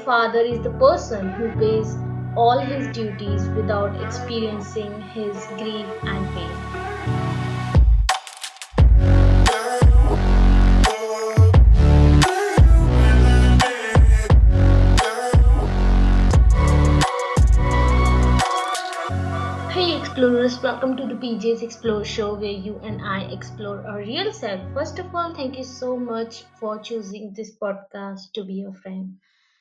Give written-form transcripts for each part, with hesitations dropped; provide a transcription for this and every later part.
father is the person who pays all his duties without experiencing his grief and pain. Hey explorers, welcome to the PJ's Explore Show where you and I explore our real self. First of all, thank you so much for choosing this podcast to be your friend.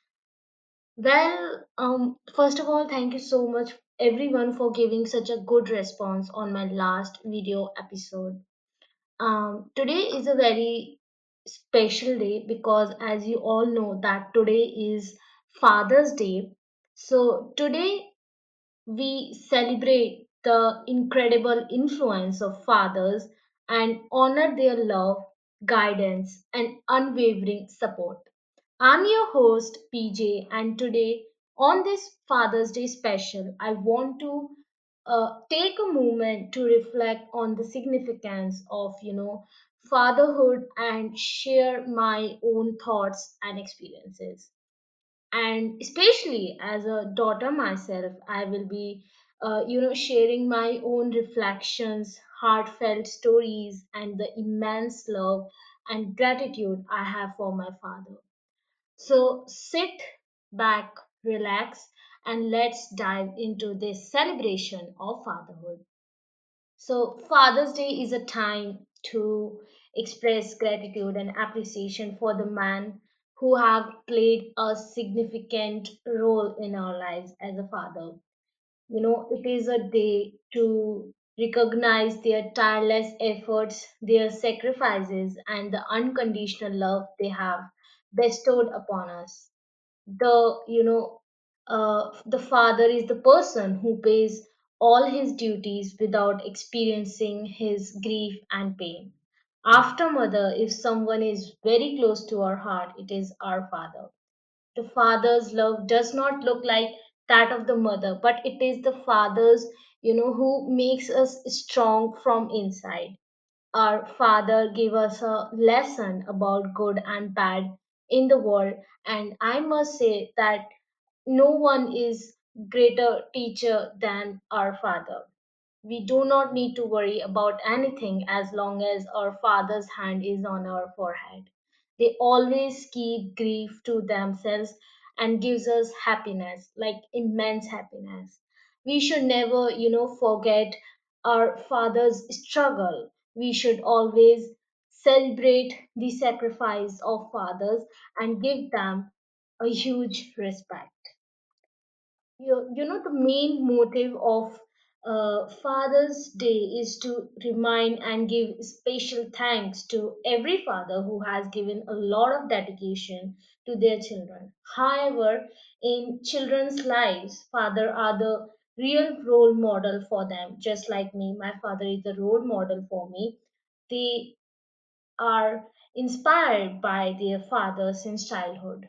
First of all, thank you so much everyone for giving such a good response on my last video episode. Today is a very special day because, as you all know, that today is Father's Day. So today we celebrate the incredible influence of fathers and honor their love, guidance, and unwavering support. I'm your host, PJ, and today on this Father's Day special, I want to take a moment to reflect on the significance of, fatherhood and share my own thoughts and experiences. And especially as a daughter myself, I will be sharing my own reflections, heartfelt stories, and the immense love and gratitude I have for my father. So sit back, relax, and let's dive into this celebration of fatherhood. So, Father's Day is a time to express gratitude and appreciation for the man who have played a significant role in our lives as a father. It is a day to recognize their tireless efforts, their sacrifices, and the unconditional love they have bestowed upon us. The father is the person who pays all his duties without experiencing his grief and pain. After mother, if someone is very close to our heart, it is our father. The father's love does not look like that of the mother, but it is the father's, who makes us strong from inside. Our father gave us a lesson about good and bad in the world, and I must say that no one is greater teacher than our father. We do not need to worry about anything as long as our father's hand is on our forehead. They always keep grief to themselves and gives us happiness, like immense happiness. We should never, forget our father's struggle. We should always celebrate the sacrifice of fathers and give them a huge respect. The main motive of Father's Day is to remind and give special thanks to every father who has given a lot of dedication to their children. However, in children's lives, father are the real role model for them. Just like me, my father is the role model for me. They are inspired by their father since childhood.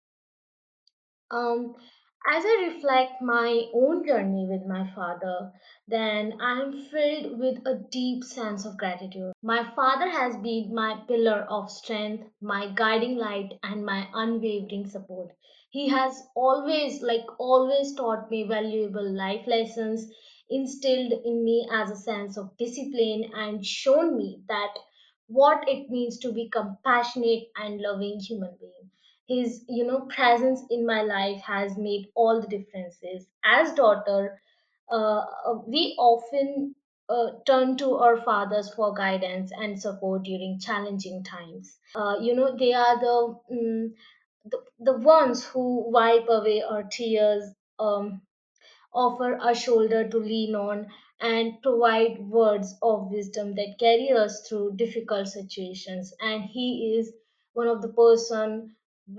Um, as I reflect my own journey with my father, then I am filled with a deep sense of gratitude. My father has been my pillar of strength, my guiding light, and my unwavering support. He has always taught me valuable life lessons, instilled in me as a sense of discipline, and shown me that what it means to be compassionate and loving human being. His presence in my life has made all the differences. As daughter, we often turn to our fathers for guidance and support during challenging times. They are the ones who wipe away our tears, offer a shoulder to lean on, and provide words of wisdom that carry us through difficult situations. And he is one of the person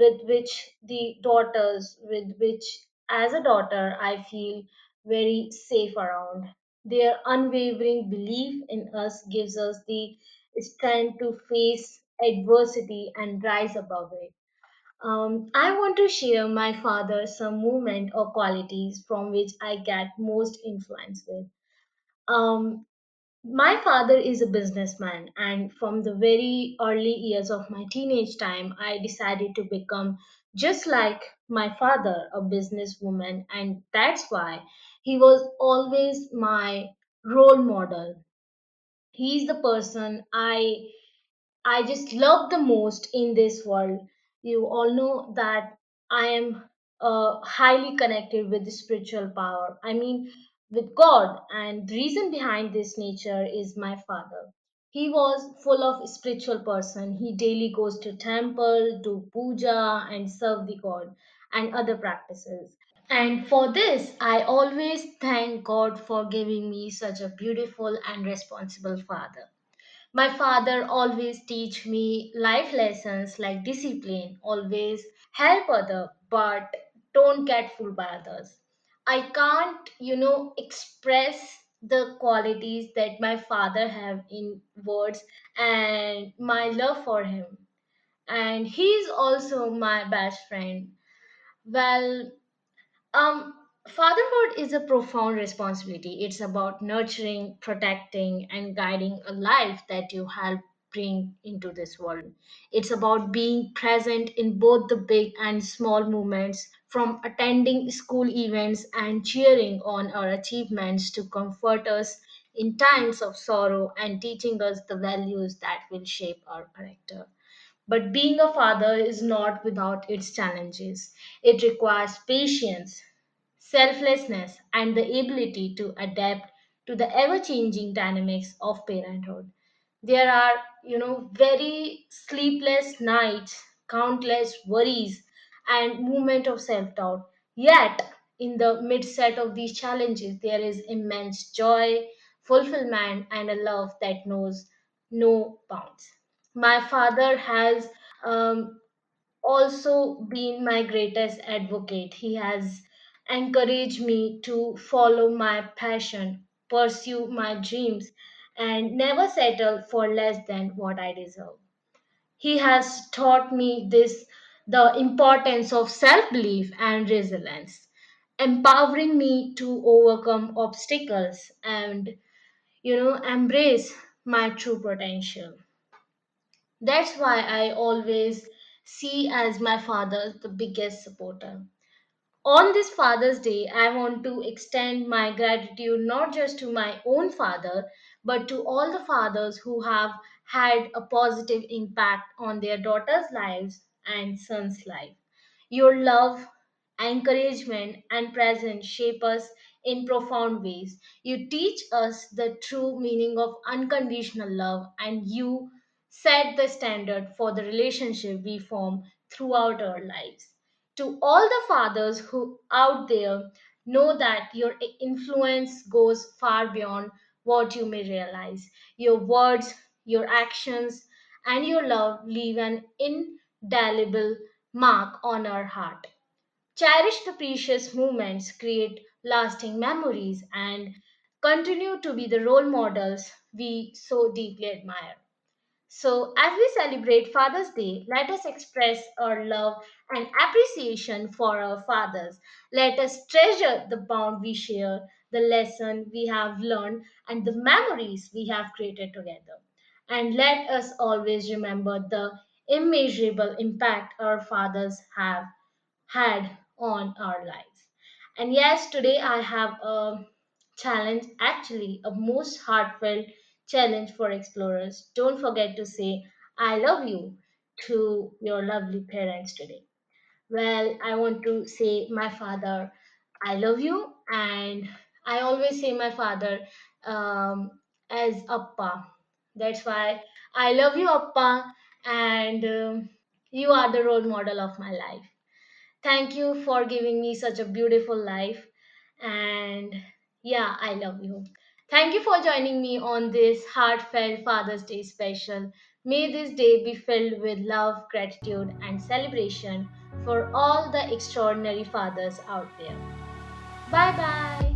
with which as a daughter I feel very safe around. Their unwavering belief in us gives us the strength to face adversity and rise above it. I want to share my father some movement or qualities from which I get most influence with. Um, My father is a businessman, and from the very early years of my teenage time, I decided to become just like my father, a businesswoman, and that's why he was always my role model. He's the person I just love the most in this world. You all know that I am highly connected with the spiritual power. I mean, with God. And the reason behind this nature is my father. He was full of spiritual person. He daily goes to temple, do puja, and serve the God and other practices. And for this, I always thank God for giving me such a beautiful and responsible father. My father always teach me life lessons like discipline, always help other, but don't get fooled by others. I can't, express the qualities that my father have in words and my love for him. And he's also my best friend. Well, fatherhood is a profound responsibility. It's about nurturing, protecting, and guiding a life that you help bring into this world. It's about being present in both the big and small moments, from attending school events and cheering on our achievements to comfort us in times of sorrow and teaching us the values that will shape our character. But being a father is not without its challenges. It requires patience, selflessness, and the ability to adapt to the ever changing dynamics of parenthood. There are, very sleepless nights, countless worries, and moment of self doubt. Yet, in the midst of these challenges, there is immense joy, fulfillment, and a love that knows no bounds. My father has um, also been my greatest advocate. He has encouraged me to follow my passion, pursue my dreams, and never settle for less than what I deserve. He has taught me this the importance of self-belief and resilience, empowering me to overcome obstacles and embrace my true potential. That's why I always see as my father the biggest supporter. On this Father's Day, I want to extend my gratitude not just to my own father, but to all the fathers who have had a positive impact on their daughters' lives and sons' life. Your love, encouragement, and presence shape us in profound ways. You teach us the true meaning of unconditional love, and you set the standard for the relationship we form throughout our lives. To all the fathers who out there, know that your influence goes far beyond what you may realize. Your words, your actions, and your love leave an indelible mark on our heart. Cherish the precious moments, create lasting memories, and continue to be the role models we so deeply admire. So, as we celebrate Father's Day, let us express our love and appreciation for our fathers. Let us treasure the bond we share, the lesson we have learned, and the memories we have created together. And let us always remember the immeasurable impact our fathers have had on our lives. And yes, today I have a challenge, actually, a most heartfelt challenge for explorers. Don't forget to say, I love you to your lovely parents today. Well, I want to say, my father, I love you. And I always say my father as Appa. That's why I love you, Appa. And you are the role model of my life. Thank you for giving me such a beautiful life. And yeah, I love you. Thank you for joining me on this heartfelt Father's Day special. May this day be filled with love, gratitude, and celebration for all the extraordinary fathers out there. Bye bye.